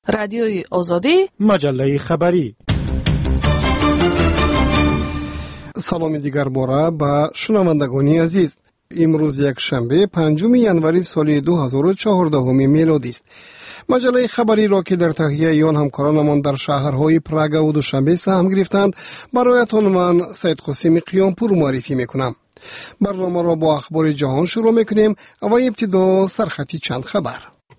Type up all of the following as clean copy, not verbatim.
رادیوی آزادی، مجله خبری. سلام دیگر باره با شنوندگان عزیز. امروز یک شنبه 5 ینوری سال 2014 میلادی است. مجله خبری را که در تهیه آن همکارانمان در شهرهای پراگ و دوشنبه سهم گرفتند برایتان من سید قاسم قیامپور معرفی میکنم. برنامه را با اخبار جهان شروع میکنیم و ابتدا سرخطی چند خبر.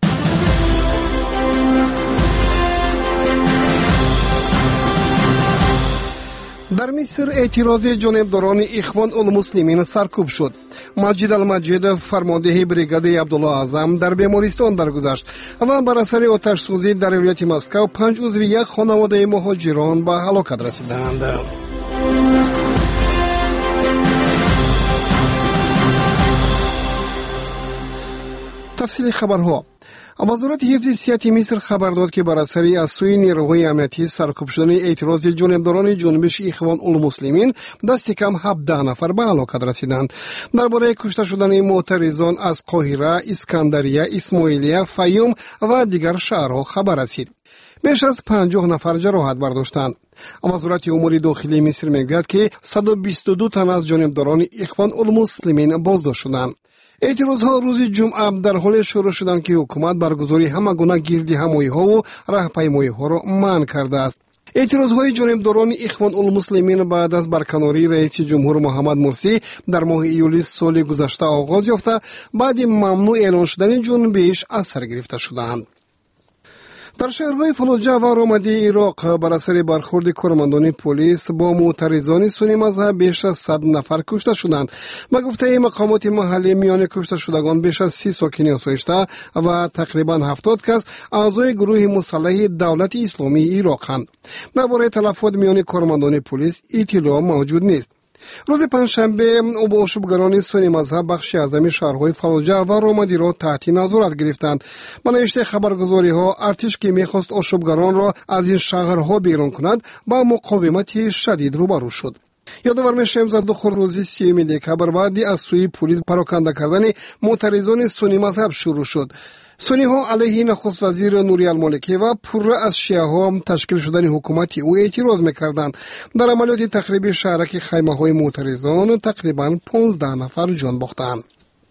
در مصر اعتراض جانبداران اخوان المسلمین سرکوب شد. مجید المجید فرمانده بریگاد عبدالله اعظم در بیمارستان درگذشت و بر اثر آتش سوزی در ولایت مسکو 5 عضو یک خانواده مهاجران به هلاکت رسیدند. تفصیل خبرها. وزارت حفظ صحت مصر خبر داد که بر اثر از سوی نیروهای امنیتی سرکوب شدن اعتراض جانبداران جنبش اخوان المسلمین دست کم 17 نفر به هلاکت رسیدند. درباره کشته شدن معترضان از قاهره، اسکندریه، اسماعیلیه، فیوم و دیگر شهرها خبر رسید. بیش از 50 نفر جراحت برداشتند. وزارت امور داخلی مصر میگوید که 122 تن از جانبداران اخوان المسلمین بازداشت شدند. اعتراضها روز جمعه در حال شروع شدند که حکومت برگزاری همه گونه گردی همایی‌ها و راهپیمایی‌ها را منع کرده است. اعتراضهای جانبداران اخوان المسلمین بعد از برکناری رئیس جمهور محمد مرسی در ماه ایولی سال گذشته آغاز یافته بعد ممنوع اعلان شدن جنبش اثر گرفته شدند. در شهرهای فلوجه و رامادی عراق بر اثر برخورد کارمندان پلیس با معترضان سنی مذهب بیش از 100 نفر کشته شدند. به گفته مقامات محلی میان کشته شدگان بیش از 30 ساکن آسایشته و تقریبا 70 کس اعضای گروه مسلح دولت اسلامی عراقند. درباره تلفات میان کارمندان پلیس اطلاع موجود نیست. روز پنجشنبه آشوبگران سنی مذهب بخش اعظم شهرهای فلوجه و رامادی را تحت نظارت گرفتند. به نوشته خبرگزاری ها ارتش که میخواست آشوبگران را از این شهرها بیرون کند با مقاومت شدید روبرو شد. یادآور میشیم زدخور روز 30 دکمبر بعدی از سوی پلیس پراکنده کردن معترضان سنی مذهب شروع شد. سنی ها علیه نخست وزیر نوری المالکی و پر از شیعه ها تشکیل شدن حکومتی او اعتراض میکردند. در عملیات تخریب شهرک خیمه های معترضان تقریبا 15 نفر جان باختند.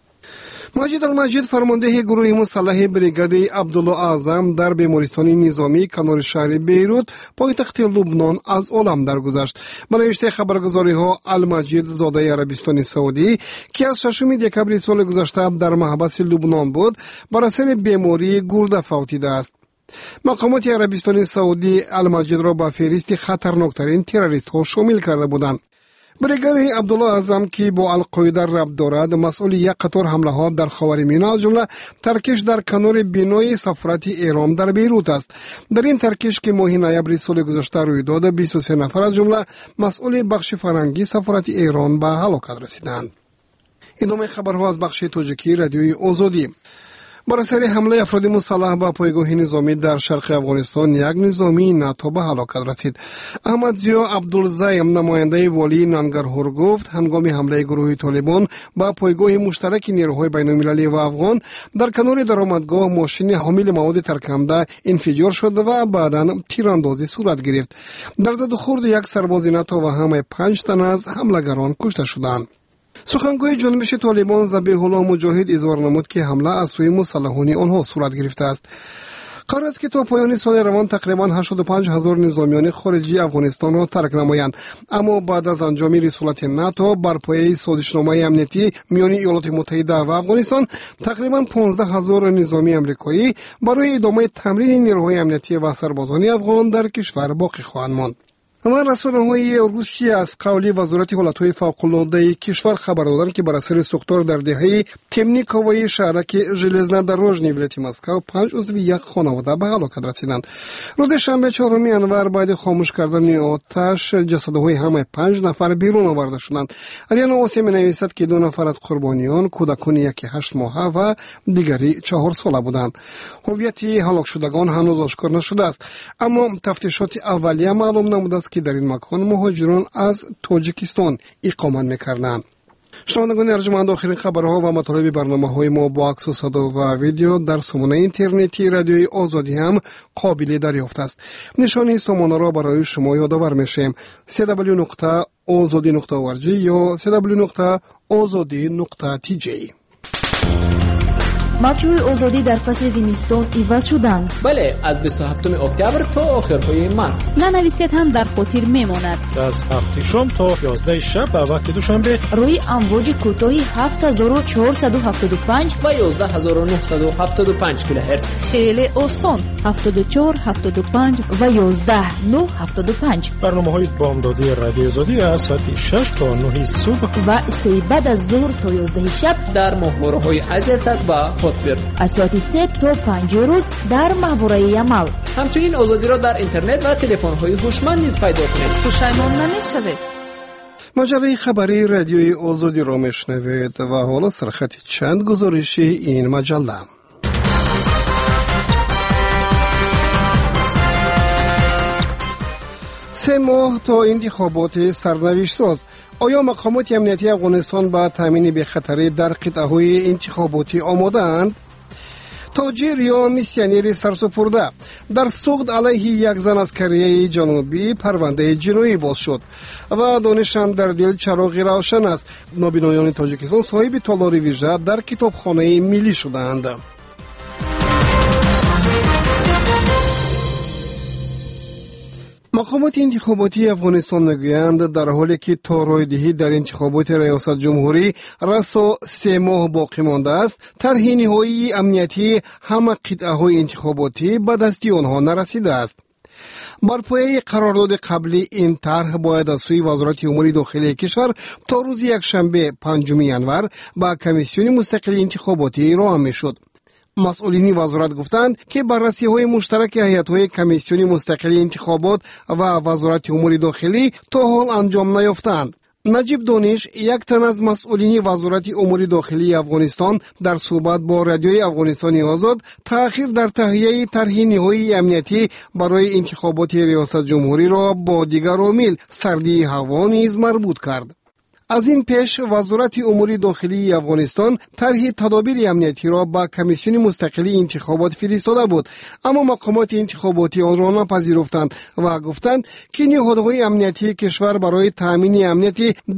مجید المجید فرمانده گروه مسلح بریگاد عبدالله اعظم در بیمارستان نظامی کنار شهر بیروت پایتخت لبنان از عالم درگذشت. به نوشته خبرگزاری ها المجید زاده عربستان سعودی که از 6 دکمبر سال گذشته در محبس لبنان بود بر اثر بیماری گرده فوتیده است. مقامات عربستان سعودی المجید را به فهرست خطرناکترین تروریست ها شامل کرده بودند. بریگاد عبدالله اعظم که با القاعده ربط دارد مسئول یک قطار حمله ها در خاورمیانه از جمله ترکش در کنار بینای سفارت ایران در بیروت است. در این ترکش که ماه نوامبر سال گذشته روی داد 23 نفر از جمله مسئول بخش فرنگی سفارت ایران به هلاکت رسیدند. ادامه خبرها از بخش تاجیکی رادیوی آزادی. بر اثر حمله افراد مسلح به پایگاه نظامی در شرق افغانستان یک نظامی ناتو به هلاکت رسید. احمد ضیا عبدالزیم نماینده والی ننگرهار گفت هنگام حمله گروه طالبان به پایگاه مشترک نیروهای بین‌المللی و افغان در کنار درآمدگاه ماشین حامل مواد ترک‌کننده انفجار شد و بعداً تیراندازی صورت گرفت. در زد و خورد یک سرباز ناتو و همه 5 تن از حملگران کشته شدند. سخنگوی جنبش طالبان ذبیح الله مجاهد اظهار نمود که حمله از سوی مسلحان آنها صورت گرفته است. قرار است که تا پایان سال روان تقریبا 85,000 نظامیان خارجی افغانستان را ترک نمایند، اما بعد از انجام رسالت ناتو بر پایه سازشنامه امنیتی میان ایالات متحده و افغانستان تقریبا 15,000 نظامی آمریکایی برای ادامه تمرین نیروهای امنیتی و سربازان افغان در کشور باقی خواهند ماند. و رسانه‌های روسیه از قول وزارت حالت‌های فوق‌العاده کشور خبر دادند که بر اثر سوختار در دهه تمنیکووی شهرک ژلزنودروژنی ولایت مسکو 5 عضو یک خانواده به هلاکت رسیدند. روز شنبه 4 ینور بعد خاموش کردن آتش جسدهای همه 5 نفر بیرون آورده شدند. اریانا اوسی می‌نویسد که 2 نفر از قربانیان کودکان یکی 8 ماهه و دیگری 4 ساله بودند. هویت هلاک شدگان هنوز آشکار نشده است، اما تفتیشات اولیه معلوم نموده است که در این مکان مهاجران از تاجیکستان اقامت می‌کردند. شنوندگان ارجمند، آخرین خبرها و مطالب برنامه‌های ما با عکس و صدا و ویدیو در سامانه اینترنتی رادیوی آزادی هم قابل دریافت است. نشانی سامانه را برای شما یادآور می‌شیم: www.azadi.org یا www.azadi.tj. موج‌های آزادی در فصل زمستان عوض شدند. بله، از 27 اکتبر تا آخرهای مارس. ننویسید هم در خاطر میماند. از 7 شام تا 11 شب به وقت دوشنبه روی امواج کوتاه 7475 و 11975 کیلوهرتز. خیلی آسان. 74 75 و 11975. برنامه‌های بامدادی رادیو آزادی از ساعت 6 تا 9 صبح و 3 بعد از ظهر تا 11 شب در ماهواره‌های عزیزت و از ساعت 3 تا 5 روز در ماهواره عمل. همچنین آزادی را در اینترنت و تلفن‌های هوشمند نیز پیدا کنید. پشیمان نمی‌شوید. مجله خبری رادیوی آزادی را میشنوید و حالا سرخط چند گزارشی این مجله. 3 ماه تا انتخابات سرنوشت ساز. آیا مقامات امنیتی افغانستان با تامین بی‌خطری در قطعه‌های انتخاباتی آماده‌اند؟ تاجر یا میسیونر سرسپرده در سوغد علیه یک زن از کره جنوبی پرونده جنایی باز شد و دانشان در دل چراغ روشن است. نابینایان تاجیکستان صاحب تالار ویژه در کتابخانه ملی شدند. مقامات انتخاباتی افغانستان میگویند در حالی که تا رایدهی در انتخابات ریاست جمهوری رسا 3 ماه باقی مانده است، طرح نهایی امنیتی همه قطعه‌های انتخاباتی به دستی آنها نرسیده است. بر پایه قرارداد قبلی این طرح باید از سوی وزارت امور داخلی کشور تا روز یکشنبه 5 ینور به کمیسیون مستقل انتخاباتی ارائه میشد. مسئولین وزارت گفتند که بررسی‌های مشترک هیئت‌های کمیسیون مستقل انتخابات و وزارت امور داخلی تا حال انجام نیافتند. نجیب دانش، یک تن از مسئولین وزارت امور داخلی افغانستان، در صحبت با رادیوی افغانستان آزاد تأخیر در تهیه طرح نهایی امنیتی برای انتخابات ریاست جمهوری را با دیگر عوامل سردی هوا نیز مربوط کرد. از این پیش وزارت امور داخلی افغانستان طرح تدابیر امنیتی را به کمیسیون مستقلی انتخابات فرستاده بود، اما مقامات انتخاباتی آن را نپذیرفتند و گفتند که نهادهای امنیتی کشور برای تامین امنیت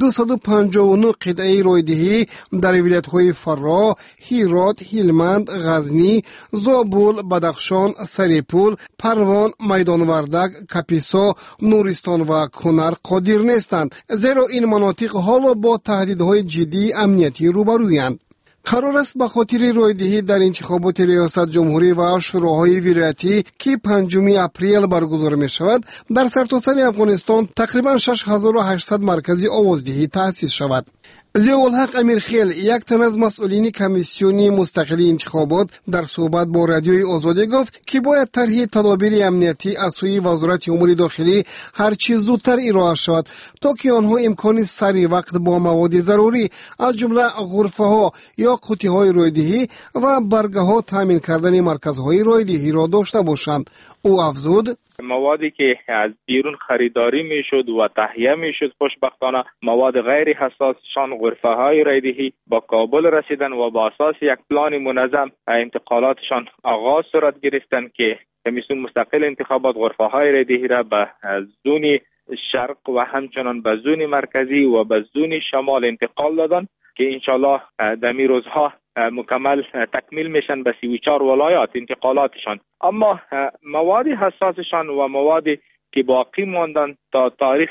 259 قطعه رایدهی در ولایت‌های فرا، هرات، هلمند، غزنی، زابل، بدخشان، سریپول، پروان، میدان وردک، کاپیسا، نورستان و کنر قادر نیستند، زیرا این مناطق حالا با تهدیدهای جدی امنیتی روبرویند. قرار است به خاطر رایدهی در انتخابات ریاست جمهوری و شوراهای ولایتی که 5 اپریل برگزار می شود، در سرتاسر افغانستان تقریبا 6800 مرکز آوازدهی تأسیس شود. ضیاءالحق امیرخیل، یک تن از مسئولین کمیسیون مستقل انتخابات، در صحبت با رادیوی آزادی گفت که باید طرح تدابیر امنیتی از سوی وزارت امور داخلی هر چیز زودتر ارائه شود تا که آنها امکان سری وقت با مواد ضروری از جمله غرفه‌ها یا قوطی‌های رایدهی و برگه‌ها تامین کردن مرکزهای رایدهی را داشته باشند. او افزود: موادی که از بیرون خریداری میشد و تهیه میشد، خوشبختانه مواد غیر حساسشان غرفه‌های رایدهی با کابل رسیدن و با اساس یک پلان منظم انتقالاتشان آغاز صورت گرفتند که کمیسیون مستقل انتخابات غرفه‌های رایدهی را به زون شرق و همچنان به زون مرکزی و به زون شمال انتقال دادند که انشالله در این روزها مکمل تکمیل میشن به 34 ولایات انتقالاتشان. اما مواد حساسشان و موادی که باقی ماندن تا تاریخ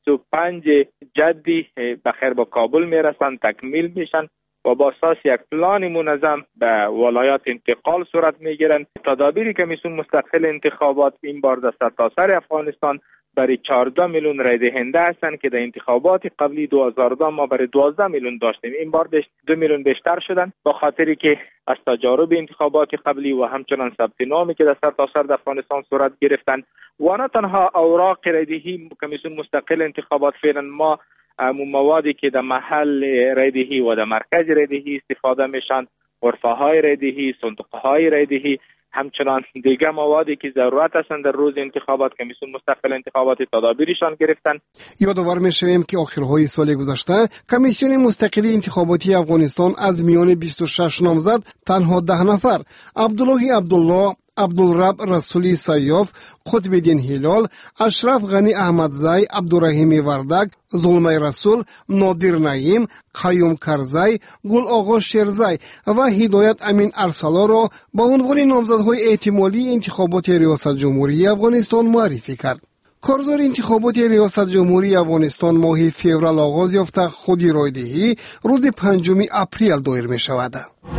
25 جدی بخیر با کابل میرسن، تکمیل میشن و با اساس یک پلان منظم به ولایات انتقال صورت میگیرن. تدابیر کمیسیون مستقل انتخابات این بار در سرتاسر افغانستان برای 14 میلیون رای دهنده هستند که در انتخابات قبلی 2010 ما برای 12 میلیون داشتیم. این بار 2 میلیون بیشتر شدن با خاطری که از تجارب انتخابات قبلی و همچنان ثبت نامی که در سرتاسر افغانستان صورت گرفتن و نه تنها اوراق رای دهی کمیسیون مستقل انتخابات، فعلا ما موادی که در محل رای دهی و در مرکز رای دهی استفاده میشن، غرفه‌های رای دهی، صندوق‌های رای دهی همچنان دیگه موادی که ضرورت هستند در روز انتخابات کمیسیون مستقل انتخابات تدابیرشان گرفتن. یادآور می‌شویم که آخرهای سال گذشته کمیسیون مستقلی انتخاباتی افغانستان از میان 26 نامزد تنها 10 نفر عبدالله عبدالله، عبدالرب رسولی سیاف، قطب‌الدین هلال، اشرف غنی احمدزی، عبدالرحیم وردک، ظلمه رسول، نادر نعیم، قیوم کرزی، گل آقا شیرزی و هدایت امین ارسلا را با عنوان نامزدهای احتمالی انتخابات ریاست جمهوری افغانستان معرفی کرد. کارزار انتخابات ریاست جمهوری افغانستان ماه فوریه آغاز یافته خود رایدهی روز 5 اپریل دایر می شود.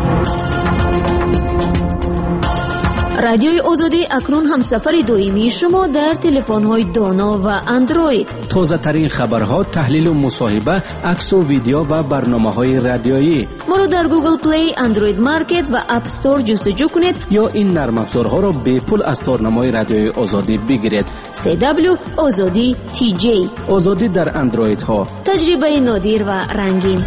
رادیوی آزادی اکنون هم سفر دائمی شما در تلفن‌های دانا و اندروید. تازه ترین خبرها، تحلیل و مصاحبه، عکس و ویدیو و برنامه‌های رادیویی. ما رو در گوگل پلی، اندروید مارکت و اپ استور جستجو کنید یا این نرم افزارها را به پول از تارنمای رادیوی آزادی بگیرید. CW آزادی TJ. آزادی در اندروید ها. تجربه نادر و رنگین.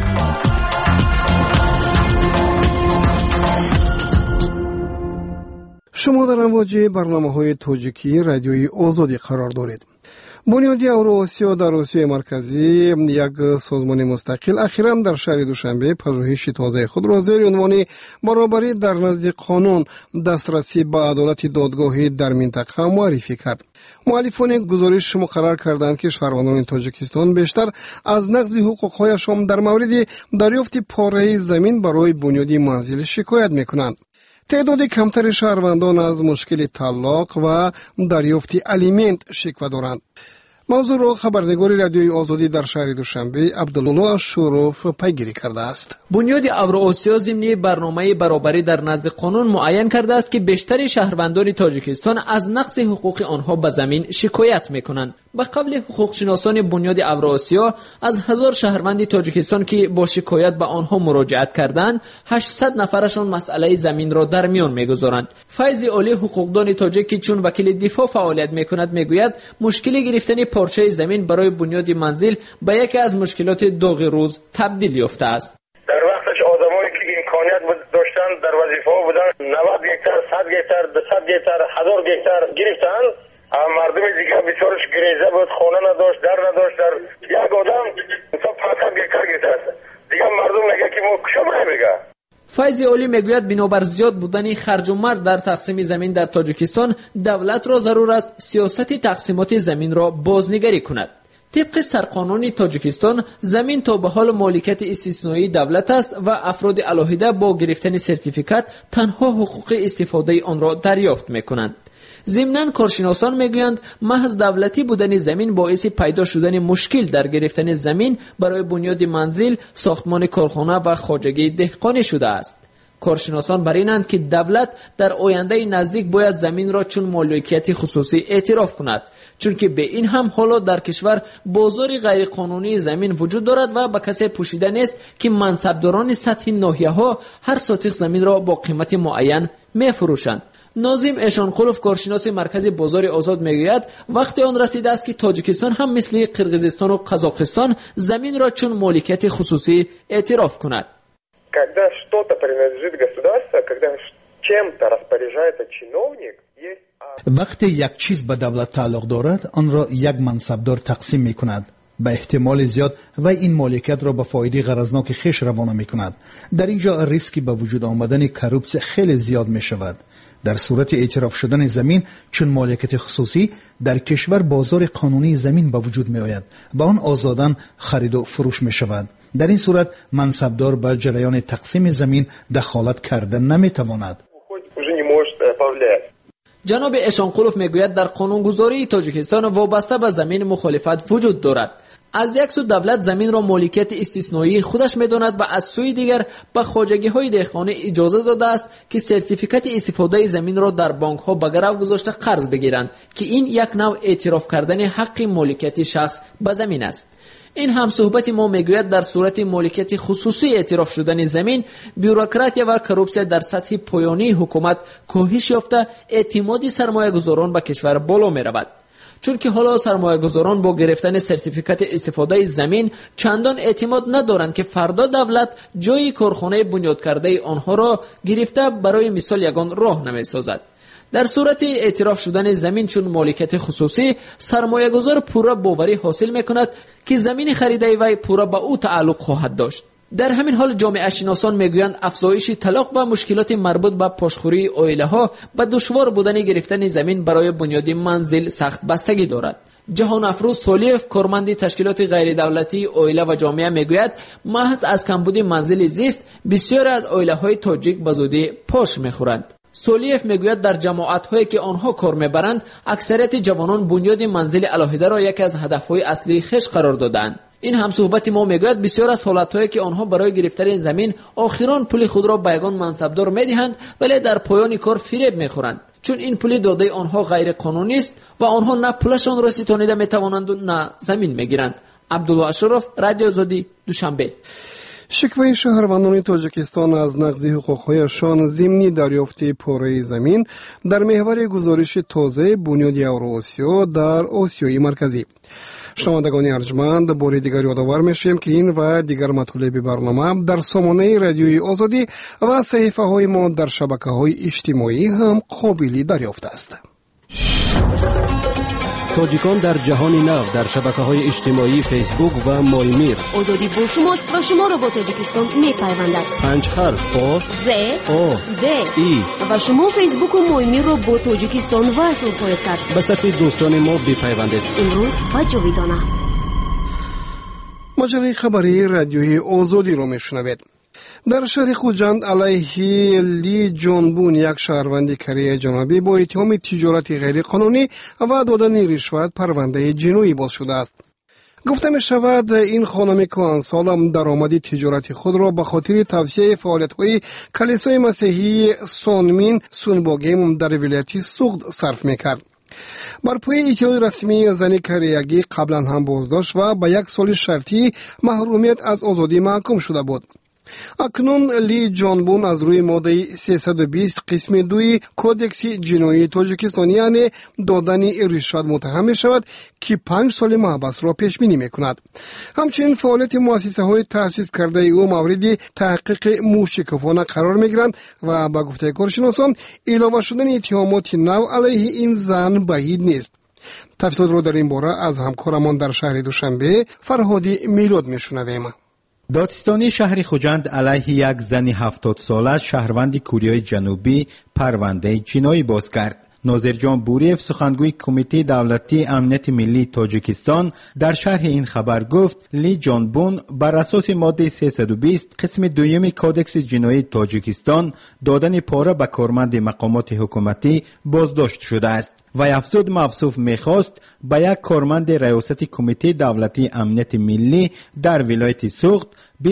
شما در امواج برنامه‌های تاجیکی رادیوی آزادی قرار دارید. بنیاد اوراسیا در آسیای مرکزی یک سازمان مستقل اخیراً در شهر دوشنبه پژوهش تازه خود را زیر عنوان برابری در نزد قانون، دسترسی به عدالت دادگاهی در منطقه معرفی کرد. مؤلفان گزارش مقرر کردند که شهروندان تاجیکستان بیشتر از نقض حقوق‌هایشان در مورد دریافت پاره زمین برای بنیاد منزل شکایت می‌کنند. تعداد کمتر شهروندان از مشکل طلاق و دریافت الیمنت شکوه دارند. موضوع را خبرنگار رادیوی آزادی در شهر دوشنبه عبدالله شروف پیگیری کرده است. بنیاد اوراسیا ضمن برنامه برابری در نزد قانون معین کرده است که بیشتر شهروندان تاجیکستان از نقض حقوق آنها به زمین شکایت می‌کنند. به قبل حقوق شناسان بنیاد اوراسیا از 1000 شهروند تاجیکستان که با شکایت به آنها مراجعت کردند، 800 نفرشان مسئله زمین را در میان می‌گذارند. فیض علی حقوقدان تاجیک که چون وکیل دفاع فعالیت می‌کند میگوید مشکل گرفتن پارچه زمین برای بنیاد منزل به یکی از مشکلات داغ روز تبدیل یافته است. در وقتش آدمایی که امکانیت داشتن در وظیفه بودن 90 گیتار، 100 گیتار، 200 گیتار، 1000 گیتار گرفتن. مردم دیگه بیچارش گریزه بود، خونه نداشت، در نداشت. در یک آدم تا 500 گیتار گرفت. دیگه مردم میگه که ما کشا میگه. فیض علی میگوید بنابر زیاد بودن خرج و مرد در تقسیم زمین در تاجیکستان، دولت را ضرور است سیاست تقسیمات زمین را بازنگری کند. طبق سرقانون تاجیکستان زمین تا به حال مالکیت استثنایی دولت است و افراد علاهده با گرفتن سرتیفیکات تنها حقوق استفاده آن را دریافت میکنند. ضمناً کارشناسان میگویند محض دولتی بودن زمین باعث پیدا شدن مشکل در گرفتن زمین برای بنیاد منزل، ساختمان کارخانه و خواجگی دهقانی شده است. کارشناسان بر اینند که دولت در آینده نزدیک باید زمین را چون مالکیت خصوصی اعتراف کند، چون که به این هم حالا در کشور بازار غیرقانونی زمین وجود دارد و به کسی پوشیده نیست که منصبداران سطح ناحیه‌ها هر ساتق زمین را با قیمت معین می‌فروشند. ناظم اشانقلوف کارشناس مرکز بازار آزاد میگوید وقتی آن رسیده است که تاجیکستان هم مثل قرقیزستان و قزاقستان زمین را چون مالکیت خصوصی اعتراف کند. Когда что-то принадлежит государству, когда чем-то распоряжается чиновник, есть وقتی یک چیز به دولت تعلق دارد آن را یک منصبدار تقسیم می کند. به احتمال زیاد و این مالکیت را به فایده غرضناک خیش روانه می کند. در اینجا ریسکی به وجود آمدن کروپسی خیلی زیاد می شود. در صورت اعتراف شدن زمین چون مالکیت خصوصی در کشور بازار قانونی زمین به وجود می آید و آن آزاداً خرید و فروش می شود. در این صورت منصبدار به جریان تقسیم زمین دخالت کردن نمی تواند. جناب اشانقلوف میگوید در قانونگذاری تاجیکستان وابسته به زمین مخالفت وجود دارد. از یک سو دولت زمین را مالکیت استثنایی خودش می‌داند و از سوی دیگر به خواجگی‌های دهقانی اجازه داده است که سرتیفیکات استفاده زمین را در بانک‌ها به گرو گذاشته قرض بگیرند که این یک نوع اعتراف کردن حق مالکیت شخص به زمین است. این هم صحبت ما میگوید در صورت مالکیت خصوصی اعتراف شدن زمین، بیوروکراتیا و کروپسی در سطح پایانی حکومت کاهش یافته، اعتماد سرمایه‌گذاران به کشور بالا می‌رود. چون که حالا سرمایه‌گذاران با گرفتن سرتیفیکات استفاده زمین چندان اعتماد ندارند که فردا دولت جای کارخانه بنیاد کرده آنها را گرفته برای مثال یگان راه نمی‌سازد. در صورت اعتراف شدن زمین چون مالکیت خصوصی، سرمایه‌گذار پورا باوری حاصل می‌کند که زمین خریده وی پورا به او تعلق خواهد داشت. در همین حال جامعه شناسان میگویند افزایش طلاق و مشکلات مربوط به پاشخوری عائله‌ها به دشوار بودن گرفتن زمین برای بنیاد منزل سخت بستگی دارد. جهان افروز سولیف، کارمند تشکیلات غیر دولتی عائله و جامعه میگوید محض از کمبود منزل زیست بسیار از عائله‌های تاجیک به زودی پاش میخورند. سولیف میگوید در جماعت‌هایی که آنها کار میبرند اکثریت جوانان بنیاد منزل علاهیده را یکی از هدف‌های اصلی خش قرار دادند. این همصحبت ما میگوید بسیار از حالت‌هایی که آنها برای گرفتن زمین آخران پول خود را به یگان منصبدار میدهند ولی در پایان کار فریب میخورند، چون این پول داده آنها غیر قانونی است و آنها نه پولشان را ستانیده میتوانند و نه زمین میگیرند. عبدالله اشرف، رادیو آزادی، دوشنبه. شکوه شهروندان تاجیکستان از نقض حقوق‌هایشان ضمن دریافت پاره زمین در محور گزارش تازه بنیاد اوراسیا در آسیای مرکزی. شنوندگان ارجمند، بار دیگر یادآور میشیم که این و دیگر مطالب برنامه در سامانه رادیوی آزادی و صفحه‌های ما در شبکه‌های اجتماعی هم قابل دریافت است. تاجیکان در جهان نو در شبکه‌های اجتماعی فیسبوک و مایمیر. آزادی با شماست و شما را با تاجیکستان می‌پیوندد. 5 حرف آ ز آ د ای و شما فیسبوک و مایمیر را با تاجیکستان وصل خواهید کرد. به صفحه دوستان ما بپیوندید. امروز و جاویدانه. مجله خبری رادیوی آزادی را میشنوید. در شهر خوجند علیه لی جان بون، یک شهروند کره جنوبی، با اتهام تجارت غیر قانونی و دادن رشوت پرونده جنایی باز شده است. گفته می شود این خانم که آن سال درآمد تجارت خود را به خاطر توسعه فعالیت‌های کلیسای مسیحی سونمین سونباگیم در ولایت سوخت صرف می‌کرد. بر پای اطلاع رسمی زن کریگی قبلا هم بازداشت و به 1 سال شرطی محرومیت از آزادی محکوم شده بود. اکنون لی جان بون از روی ماده 320 قسم 2 کودکس جنایی تاجیکستان یعنی دادن رشوت متهم می شود که 5 سال محبس را پیش بینی می کند. همچنین فعالیت مؤسسه های تأسیس کرده او مورد تحقیق موشکافانه قرار می گیرند و با گفته کارشناسان علاوه شدن اتهامات نو علیه این زن بعید نیست. تفصیلات را در این باره از همکارمان در شهر دوشنبه فرهادی میلاد می شنویم. دادستانی شهر خوجند علیه یک زن 70 ساله شهروند کره جنوبی پرونده جنایی باز کرد. ناظر جان بوریف، سخنگوی کمیته دولتی امنیت ملی تاجیکستان، در شرح این خبر گفت لی جان بون بر اساس ماده 320 قسم 2 کودکس جنایی تاجیکستان دادن پاره به کارمند مقامات حکومتی بازداشت شده است. و افزود موصوف میخواست به یک کارمند ریاست کمیته دولتی امنیت ملی در ولایت سوخت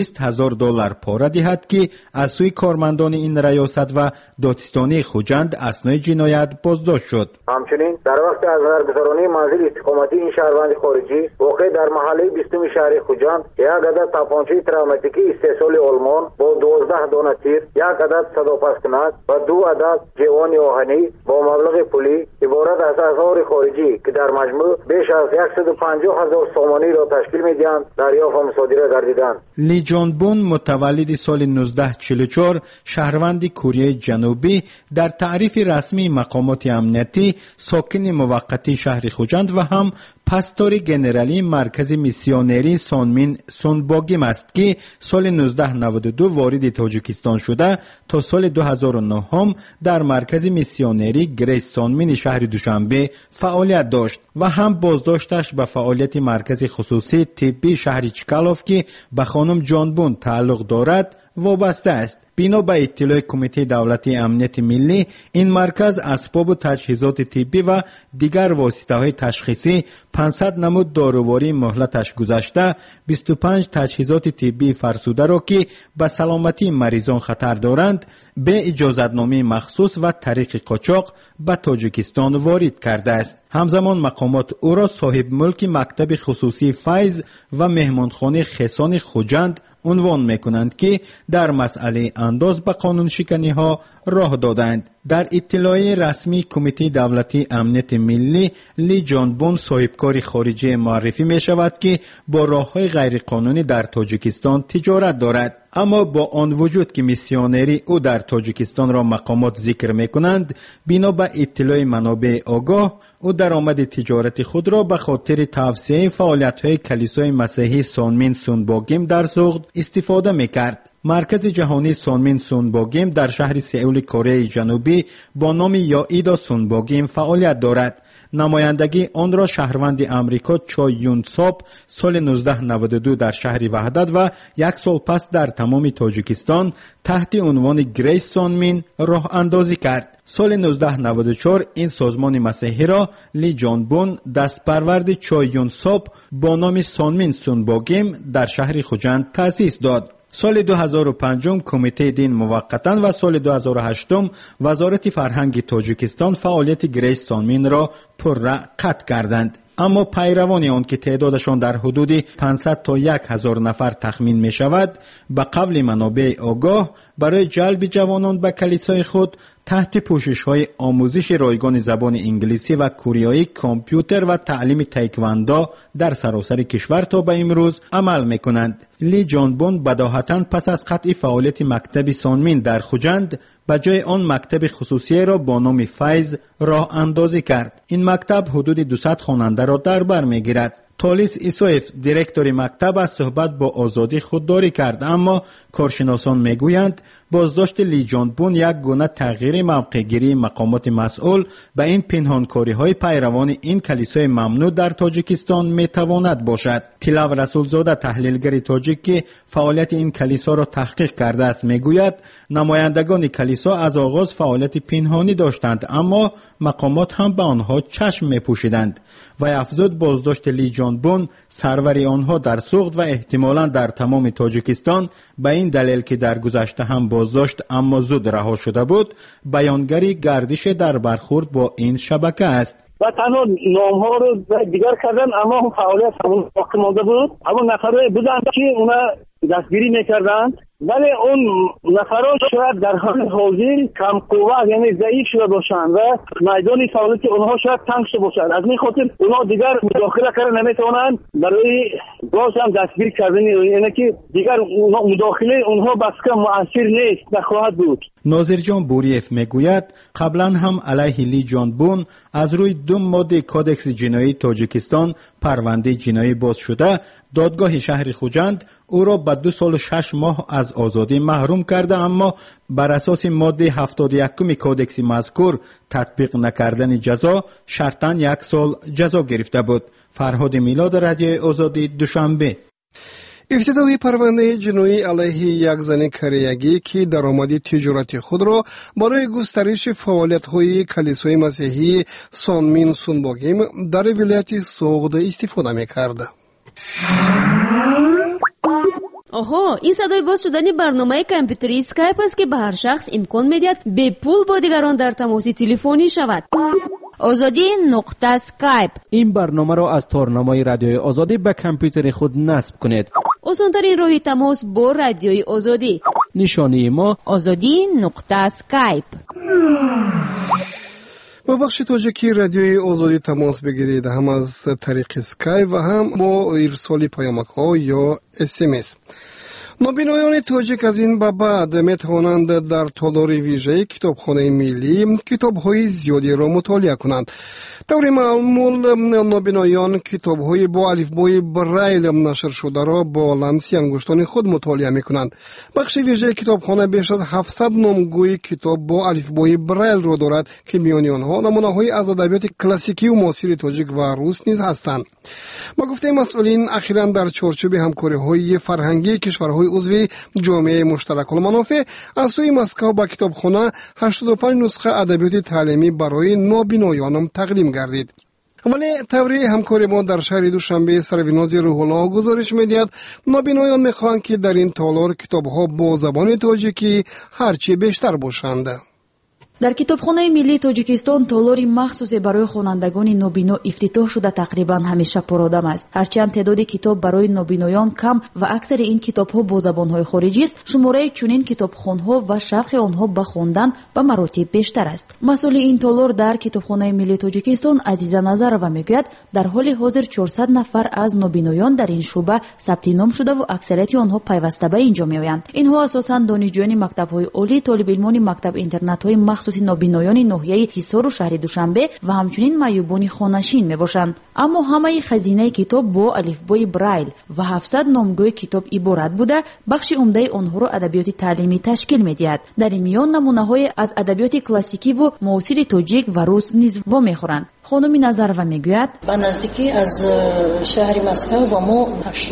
$20,000 پاره دهد که از سوی کارمندان این ریاست و دادستانی خوجند اسنای جنایت بازداشت شد. همچنین در وقت از برگزارانی منزل استقامتی این شهروند خارجی واقع در محله 20 شهر خوجند یک عدد تپانچه تروماتیکی استحصال آلمان با 12 دانه تیر، یک عدد صداپسکنک و 2 عدد جوان آهنی با مبلغ پولی عبارت از اسعار خارجی که در مجموع بیش از 150,000 سامانی را تشکیل می‌دهند دریافت و مصادره گردیدند. لی جان بون متولد سال 1944 شهروند کره جنوبی در تعریف رسمی مقامات امنیتی ساکن موقتی شهر خوجند و هم پاستور گنرالی مرکز میسیونری سونمین سونباگیم است که سال 1992 وارد تاجیکستان شده تا سال 2009 هم در مرکز میسیونری گریس سونمین شهر دوشنبه فعالیت داشت و هم بازداشتش به فعالیت مرکز خصوصی طبی شهر چکالوف که به خانم جان بون تعلق دارد وابسته است. بنا به اطلاع کمیته دولتی امنیت ملی، این مرکز اسباب و تجهیزات طبی و دیگر واسطه های تشخیصی 500 نمود داروواری مهلتش گذشته 25 تجهیزات طبی فرسوده را که به سلامتی مریضان خطر دارند به اجازتنامه مخصوص و طریق قاچاق به تاجیکستان وارد کرده است. همزمان مقامات او را صاحب ملک مکتب خصوصی فیض و مهمانخانه خسان خوجند عنوان میکنند که در مسئله انداز به قانون شکنی ها راه دادند. در اطلاعیه رسمی کمیته دولتی امنیت ملی، لی جانبون صاحبکار خارجی معرفی می شود که با راه‌های غیرقانونی در تاجیکستان تجارت دارد. اما با آن وجود که میسیونری او در تاجیکستان را مقامات ذکر می کنند، بنا به اطلاع منابع آگاه، او درآمد تجارت خود را به خاطر توسعه فعالیت‌های کلیسای مسیحی سونمین سونباگیم در سوغد استفاده می کرد. مرکز جهانی سونمین سونباگیم در شهر سئول کره جنوبی با نام یائیدا سونباگیم فعالیت دارد. نمایندگی آن را شهروند امریکا چای یون ساپ سال 1992 در شهر وحدت و یک سال پس در تمام تاجیکستان تحت عنوان گریس سونمین راه اندازی کرد. سال 1994 این سازمان مسیحی را لی جانبون دستپرورد چای یون ساپ با نام سونمین سونباگیم در شهر خوجند تأسیس داد. سال 2005 کمیته دین موقتا و سال 2008 وزارت فرهنگ تاجیکستان فعالیت گریس سونمین را پررا قطع کردند. اما پیروان آن که تعدادشان در حدود 500 تا 1000 نفر تخمین می شود، به قول منابع آگاه برای جلب جوانان به کلیسای خود تحت پوشش‌های آموزش رایگان زبان انگلیسی و کوریایی، کامپیوتر و تعلیم تایکواندو در سراسر کشور تا به امروز عمل می‌کنند. لی جانبون بداهتاً پس از قطع فعالیت مکتب سونمین در خوجند، به جای آن مکتب خصوصی را با نام فیض راه اندازی کرد. این مکتب حدود 200 خواننده را در بر می‌گیرد. تولیس ایسوف دیرکتور مکتب از صحبت با آزادی خودداری کرد، اما کارشناسان میگویند بازداشت لی جانبون یک گونه تغییر موقعگیری مقامات مسئول به این پنهانکاری‌های پیروان این کلیسای ممنوع در تاجیکستان میتواند باشد. تیلاو رسولزاده تحلیلگر تاجیک که فعالیت این کلیسا را تحقیق کرده است میگوید نمایندگان کلیسا از آغاز فعالیت پنهانی داشتند، اما مقامات هم به آنها چشم میپوشیدند. و افزود بازداشت لی جانبون سروری آنها در سوغد و احتمالاً در تمام تاجیکستان به این دلیل که در گذشته هم بازداشت اما زود رها شده بود، بیانگری گردش در برخورد با این شبکه است. و تنها نام‌ها رو دیگر کردن، اما هم فعالیت همون باقی مانده بود. اما نفرهای بودند که اونا دستگیری میکردند، ولی اون نفرها شاید در حال حاضر کم قوت یعنی ضعیف شده باشند و میدان فعالیت اونها شاید تنگ شده باشد. از این خاطر اونها دیگر مداخله کردن نمیتوانند، برای باز هم دستگیر کردن یعنی که دیگر مداخله اونها بسکه مؤثر نیست نخواهد بود. ناظر جان بوریف میگوید قبلا هم علیه لی جانبون از روی 2 ماده کودکس جنایی تاجیکستان پرونده جنایی باز شده. دادگاه شهر خوجند او را به 2 سال و 6 ماه از آزادی محروم کرده، اما بر اساس ماده 71 کودکس مذکور تطبیق نکردن جزا شرطاً 1 سال جزا گرفته بود. فرهاد میلاد، رادیوی آزادی، دوشنبه. افتتاح پرونده جنایی علیه یک زن کریگی که درآمد تجارتی خود را برای گسترش فعالیت‌های کلیسای مسیحی سونمین سونباگیم در ولایت سوغد استفاده می‌کرد. آها، این صدای باز شدن برنامه کامپیوتری اسکایپ است که به هر شخص امکان می‌دهد به پول با دیگران در تماس تلفنی شود. آزادی نقطه اسکایپ. این برنامه را از تارنمای رادیوی آزادی به کامپیوتر خود نصب کنید. آسان‌ترین راه تماس با رادیوی آزادی. نشانی ما آزادی نقطه اسکایپ. با بخش تاجیکی رادیوی آزادی تماس بگیرید، هم از طریق اسکایپ و هم با ارسال پیامک‌ها یا SMS. نابینایان تاجیک از این به بعد می توانند در تالار ویژه کتابخانه ملی کتاب‌های زیادی را مطالعه کنند. طور معمول نابینایان کتاب‌های با الفبای بریل نشر شده را با لمس انگشتان خود مطالعه می‌کنند. بخش ویژه کتابخانه بیش از 700 نامگوی کتاب با الفبای بریل را دارد که میان آنها نمونه‌های از ادبیات کلاسیکی و معاصر تاجیک و روس نیز هستند. با گفته مسئولین اخیراً در چارچوب همکاری‌های فرهنگی کشورهای عضو جامعه مشترک المنافع از سوی مسکو با کتابخانه 85 نسخه ادبیات تعلیمی برای نابینایان تقدیم گردید. ولی طوری همکاری ما در شهر دوشنبه سرویناز روح الله گزارش می‌دهد نابینایان می‌خواهند که در این تالار کتاب‌ها با زبان تاجیکی هرچی بیشتر باشند. در کتابخانه ملی تاجیکستان تالاری مخصوص برای خوانندگان نابینا افتتاح شده تقریبا همیشه پرآدم است. هرچند تعداد کتاب برای نابینایان کم و اکثر این کتاب‌ها با زبان‌های خارجی است، شماره چنین کتابخانه‌ها و شوق آنها به خواندن به مراتب بیشتر است. مسئول این تالار در کتابخانه ملی تاجیکستان عزیزه نظرова میگوید در حال حاضر 400 نفر از نابینایان در این شعبه ثبت نام شده و اکثریت آنها پیوسته به اینجا میآیند. اینها اساساً دانشجویان مکتب‌های عالی، طالب علمان مکتب اینترنت‌های مخصوص نابینایان ناحیه حصار و شهر دوشنبه و همچنین معیوبان خانشین میباشند. اما همه خزینه کتاب با الفبای برایل و 700 نامگوی کتاب عبارت بوده، بخش عمده آنها را ادبیات تعلیمی تشکیل می‌دهد. در این میان نمونه‌های از ادبیات کلاسیکی و معاصر تاجیک و روس نیز وامیخورند. خانم نظرова میگوید با نزدیکی از شهر مسکو با ما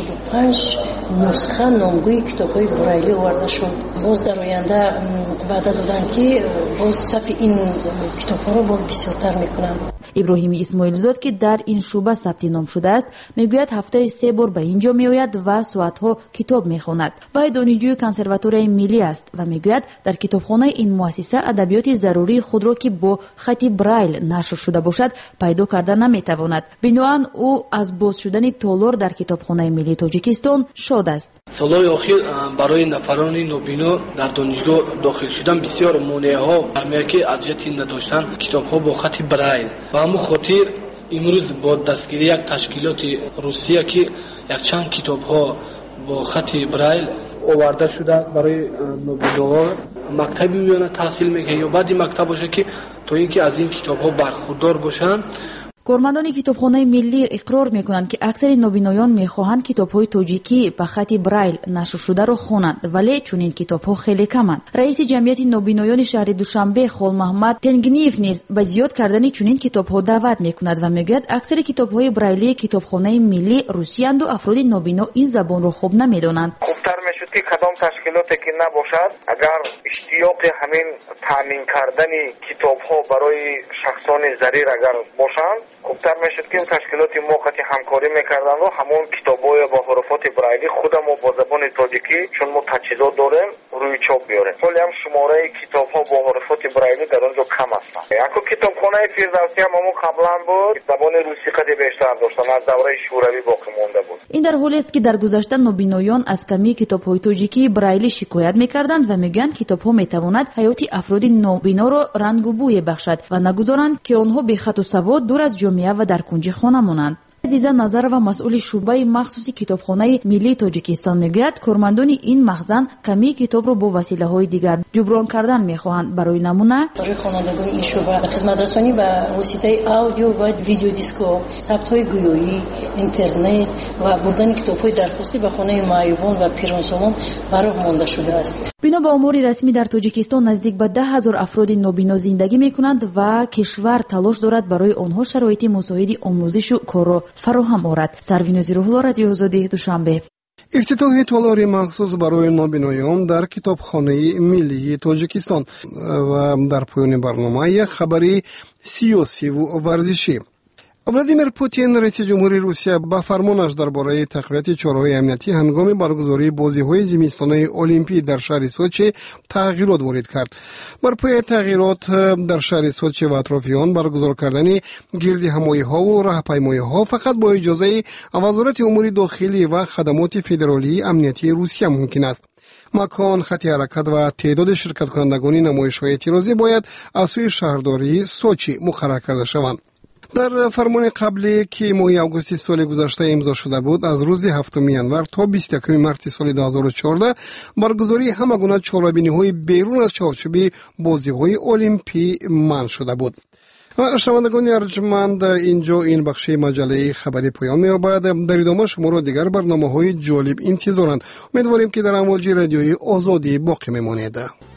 85 نسخه نامگوی کتاب‌های برایلی آورده شد. باز در آینده وعده دادن که باز صف این کتاب‌ها را باز بسیارتر میکنند. ابراهیم اسماعیلزاد که در این شعبه ثبت نام شده است میگوید هفته 3 بار به اینجا میآید و ساعت‌ها کتاب میخواند. وی دانشجوی کنسرواتوری ملی است و میگوید در کتابخانه این مؤسسه ادبیات ضروری خود را که با خط برایل نشر شده باشد پیدا کرده نمیتواند. بنابراین او از باز شدن تالار در کتابخانه ملی تاجیکستان شاد است. سالهای اخیر برای نفران نابینا در دانشگاه داخل شدن بسیار مانع‌ها برمی‌آید که اذیتی نداشتن کتاب‌ها با خط برایل و همون خاطر امروز با دستگیری یک تشکیلات روسیه که یک چند کتاب‌ها با خط برایل آورده شده برای نابیناها مکتبی میانه تحصیل میکنه یا بعدی مکتب باشه که تا اینکه از این کتاب‌ها برخوردار باشن. کارمندان کتابخانه ملی اقرار میکنند که اکثر نابینایان میخواهند کتاب‌های تاجیکی به خط برایل نشر شده را خوانند، ولی چنین کتاب‌ها خیلی کمند. رئیس جمعیت نابینایان شهر دوشنبه خال محمد تنگنیف نیز به زیاد کردن چنین کتاب‌ها دعوت میکند و میگوید اکثر کتاب‌های برایلی کتابخانه ملی روسیاند و افراد نابینا این زبان را خوب نمیدانند. خوبتر میشد که کدام تشکیلاتی که نباشد اگر اشتیاق همین تامین کردن کتاب‌ها برای شخصان ضریر اگر باشند خوبتر میشد که این تشکیلات موقتی همکاری میکردن و همون کتاب‌های با حروفات برایلی خودم با زبان تاجیکی چون ما تجهیزات داریم روی چاپ بیاریم. ولی هم شماره کتاب‌ها با حروفات برایلی در اونجا کم هستن. یک کتابخانه فردوسی هم همون قبلا بود زبان روسی قدی بیشتر داشتن، از دوره شوروی باقی مونده بود. این در حالی است که در گذشته نابینایان از کمی کتاب‌های تاجیکی برایلی شکایت میکردند و میگویند کتاب‌ها میتواند حیات افراد نابینا را رنگ و بوی بخشد و نگذارند که آنها بی خط و سواد دور از جامعه و در کنج خانه مانند. عزیزه نظرова مسئول شعبه مخصوص کتابخانه ملی تاجیکستان میگوید کارمندان این مخزن کمی کتاب را با وسیله‌های دیگر جبران کردن میخواهند. برای نمونه برای خوانندگان این شعبه خدمت رسانی به واسطه آدیو و ویدیو دیسکو، ثبت‌های گویایی، اینترنت و بردن کتاب‌های درخواستی به خانه معیوبان و پیرانسالان برای مانده شده است. بنا به آمار رسمی در تاجیکستان نزدیک به 10,000 افراد نابینا زندگی میکنند و کشور تلاش دارد برای آنها شرایط مساعد آموزش و کار را فراهم آورد. سروینوزی روح‌الله، رادیو آزادی، دوشنبه. افتتاح تالاری مخصوص برای نابینایان در کتابخانه ملی تاجیکستان و در پایان برنامه یک خبری سیاسی و ورزشی. ولادیمیر پوتین رئیس جمهوری روسیه با فرمانش درباره تقویت چاره‌های امنیتی هنگام برگزاری بازی‌های زمستانه المپیک در شهر سوچی تغییرات وارد کرد. بر پایه تغییرات در شهر سوچی و اطرافیان برگزار کردن گرد همایی‌ها و راهپیمایی‌ها فقط با اجازه وزارت امور داخلی و خدمات فدرالی امنیتی روسیه ممکن است. مکان، خط حرکت و تعداد شرکت کنندگان نمایش‌های اعتراضی باید از سوی شهرداری سوچی مقرر کرده شوند. در فرمان قبلی که ماه آگوست سال گذشته امضا شده بود، از روز 7 ینور تا 21 مارس سال 2014 برگزاری همگونه چهاربینی‌های بیرون از چارچوب بازی‌های المپیک منع شده بود. شنوندگان ارجمند، اینجا این بخش مجله خبری پایان می‌یابد. در ادامه شما را دیگر برنامه‌های جالب انتظارند. امیدواریم که در امواج رادیوی آزادی باقی بمانید.